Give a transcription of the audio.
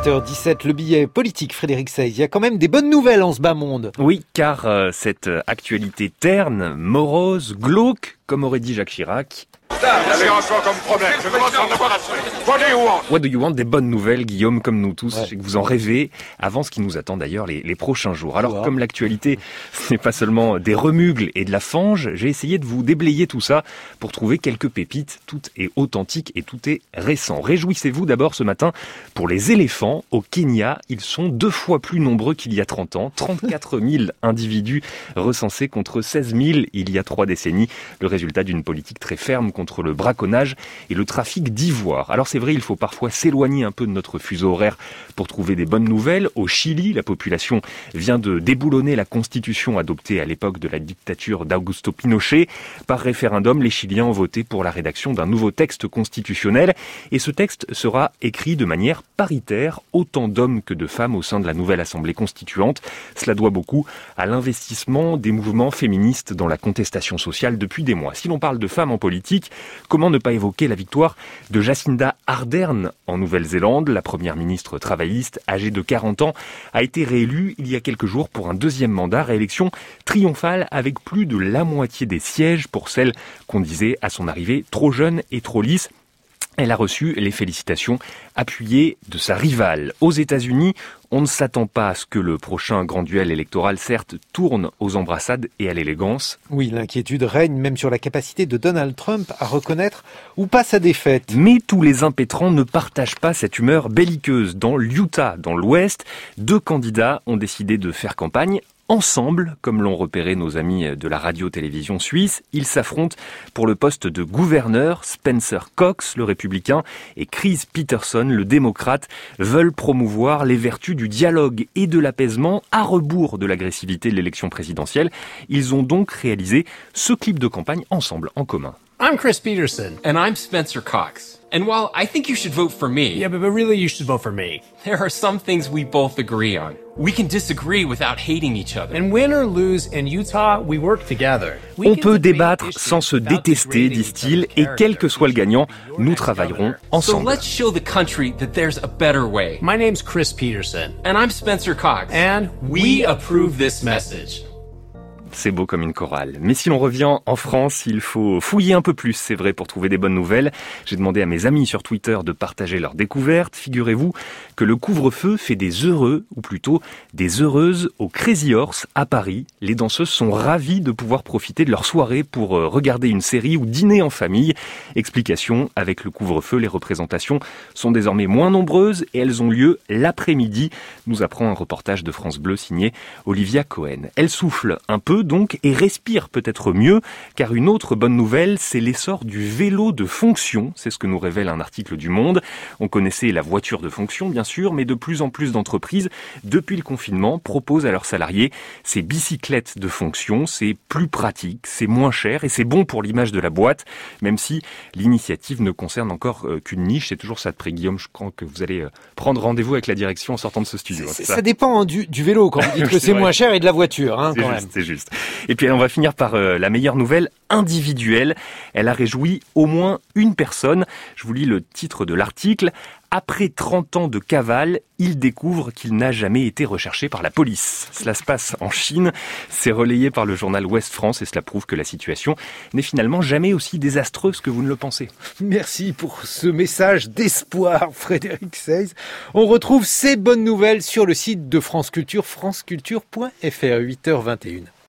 7h17, le billet politique, Frédéric Seyss. Il y a quand même des bonnes nouvelles en ce bas monde. Oui, car cette actualité terne, morose, glauque, comme aurait dit Jacques Chirac. Comme problème. Je commence à en avoir assez. What do you want? Des bonnes nouvelles, Guillaume, comme nous tous. Ouais. Je sais que vous en rêvez avant ce qui nous attend d'ailleurs les prochains jours. Alors, comme l'actualité, ce n'est pas seulement des remugles et de la fange, j'ai essayé de vous déblayer tout ça pour trouver quelques pépites. Tout est authentique et tout est récent. Réjouissez-vous d'abord ce matin pour les éléphants. Au Kenya, ils sont 2 fois plus nombreux qu'il y a 30 ans. 34 000 individus recensés contre 16 000 il y a 3 décennies. Le résultat d'une politique très ferme contre le braconnage et le trafic d'ivoire. Alors c'est vrai, il faut parfois s'éloigner un peu de notre fuseau horaire pour trouver des bonnes nouvelles. Au Chili, la population vient de déboulonner la constitution adoptée à l'époque de la dictature d'Augusto Pinochet. Par référendum, les Chiliens ont voté pour la rédaction d'un nouveau texte constitutionnel et ce texte sera écrit de manière paritaire, autant d'hommes que de femmes au sein de la nouvelle assemblée constituante. Cela doit beaucoup à l'investissement des mouvements féministes dans la contestation sociale depuis des mois. Si l'on parle de femmes en politique, comment ne pas évoquer la victoire de Jacinda Ardern en Nouvelle-Zélande? La première ministre travailliste, âgée de 40 ans, a été réélue il y a quelques jours pour un 2e mandat, réélection triomphale avec plus de la moitié des sièges pour celle qu'on disait à son arrivée trop jeune et trop lisse. Elle a reçu les félicitations appuyées de sa rivale. Aux États-Unis, on ne s'attend pas à ce que le prochain grand duel électoral, certes, tourne aux embrassades et à l'élégance. Oui, l'inquiétude règne même sur la capacité de Donald Trump à reconnaître ou pas sa défaite. Mais tous les impétrants ne partagent pas cette humeur belliqueuse. Dans l'Utah, dans l'Ouest, 2 candidats ont décidé de faire campagne ensemble, comme l'ont repéré nos amis de la radio-télévision suisse. Ils s'affrontent pour le poste de gouverneur. Spencer Cox, le républicain, et Chris Peterson, le démocrate, veulent promouvoir les vertus du dialogue et de l'apaisement à rebours de l'agressivité de l'élection présidentielle. Ils ont donc réalisé ce clip de campagne ensemble, en commun. I'm Chris Peterson. And I'm Spencer Cox. And while I think you should vote for me, Yeah, but really you should vote for me. there are some things we both agree on. We can disagree without hating each other. And win or lose in Utah, we work together. We On can peut debate débattre issues sans se without détester, degrading each disent-ils, other's et quel character. que soit le gagnant, nous travaillerons So ensemble. let's show the country that there's a better way. My name's Chris Peterson. And I'm Spencer Cox. And we approve this message. C'est beau comme une chorale. Mais si l'on revient en France, il faut fouiller un peu plus, c'est vrai, pour trouver des bonnes nouvelles. J'ai demandé à mes amis sur Twitter de partager leurs découvertes. Figurez-vous que le couvre-feu fait des heureux, ou plutôt des heureuses, au Crazy Horse à Paris. Les danseuses sont ravies de pouvoir profiter de leur soirée pour regarder une série ou dîner en famille. Explication, avec le couvre-feu, les représentations sont désormais moins nombreuses et elles ont lieu l'après-midi, nous apprend un reportage de France Bleu signé Olivia Cohen. Elle souffle un peu donc et respire peut-être mieux, car une autre bonne nouvelle, c'est l'essor du vélo de fonction. C'est ce que nous révèle un article du Monde. On connaissait la voiture de fonction, bien sûr, mais de plus en plus d'entreprises, depuis le confinement, proposent à leurs salariés ces bicyclettes de fonction. C'est plus pratique, c'est moins cher et c'est bon pour l'image de la boîte, même si l'initiative ne concerne encore qu'une niche. C'est toujours ça de près, Guillaume. Je crois que vous allez prendre rendez-vous avec la direction en sortant de ce studio. Ça dépend hein, du vélo quand vous dites que c'est vrai. moins cher et de la voiture hein, quand même. C'est juste. Et puis on va finir par la meilleure nouvelle individuelle. Elle a réjoui au moins une personne. Je vous lis le titre de l'article. Après 30 ans de cavale, il découvre qu'il n'a jamais été recherché par la police. Cela se passe en Chine. C'est relayé par le journal Ouest France et cela prouve que la situation n'est finalement jamais aussi désastreuse que vous ne le pensez. Merci pour ce message d'espoir, Frédéric Seyss. On retrouve ces bonnes nouvelles sur le site de France Culture, franceculture.fr, 8h21.